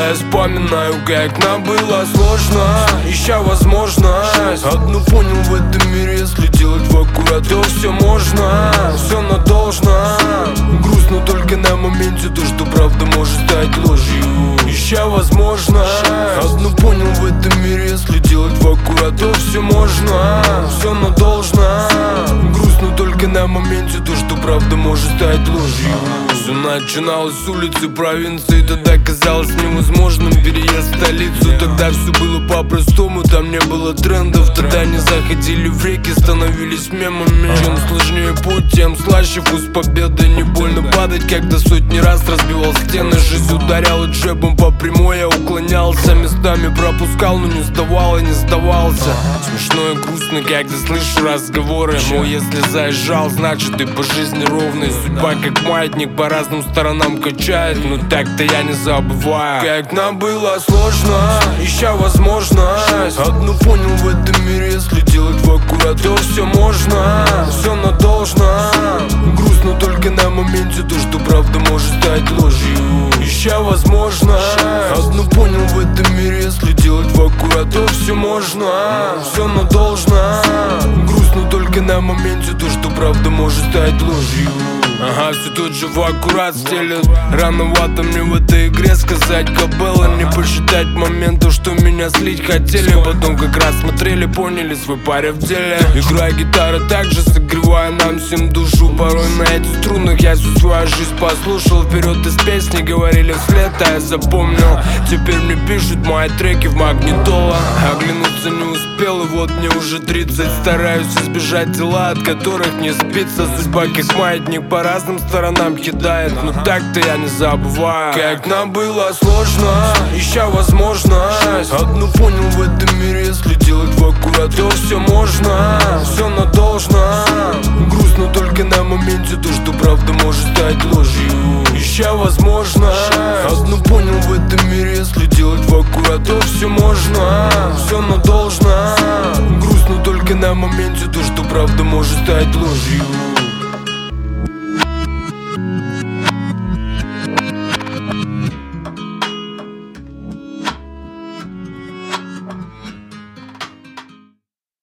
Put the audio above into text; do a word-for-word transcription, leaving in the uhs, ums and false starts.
я вспоминаю, как нам было сложно, ища возможность. Одну понял в этом мире, если делать в аккурат, то все можно, все на должно. Грустно только на моменте то, что правда может стать ложью. Ища возможность. Одну понял в этом мире, если делать в аккурат, то все можно, все на должно. Грустно только на моменте то, что правда может стать ложью. Все начиналось с улицы провинции, тогда казалось невозможным переезд в столицу. Тогда все было по-простому, там не было трендов. Тогда не заходили в реки, становились мемами. Чем сложнее путь, тем слаще вкус победы. Не больно падать, когда сотни раз разбивал стены. Жизнь ударяла джебом по прямой, я уклонялся, местами пропускал, но не сдавал и не сдавался. Смешно и грустно, когда слышу разговоры, мол, если заезжал, значит ты по жизни ровный. Судьба как маятник по разным сторонам качает, но так-то я не забываю, как нам было сложно, ища возможность. Одну понял в этом мире, если делать в аккурат, то все можно, все на должно. Грустно только на моменте то, что правда может стать ложью. Ища возможность. Одну понял в этом мире, если делать в аккурат, то все можно, все на должно. Грустно только на моменте то, что правда может стать ложью. Ага, все тут же в аккурат стелет. Рановато мне в этой игре сказать кобыла. Не посчитать моментов, что меня слить хотели. Потом как раз смотрели, поняли свой парень в деле. Играя гитара также согревая нам всем душу. Порой на этих струнах я всю свою жизнь послушал. Вперед из песни говорили вслед, а я запомнил. Теперь мне пишут мои треки в магнитола. Оглянуться не успел, и вот мне уже тридцать. Стараюсь избежать дела, от которых не спится. Судьба как маятник по разным сторонам кидает, но так-то я не забываю, как нам было сложно, ища возможность. Одну понял в этом мире, если делать в аккурат, то все можно, все на должно. Грустно только на моменте то, что правда может стать ложью. Ища возможность. Одну понял в этом мире, если делать в аккурат, то все можно, все на должно. Грустно только на моменте то, что правда может стать ложью.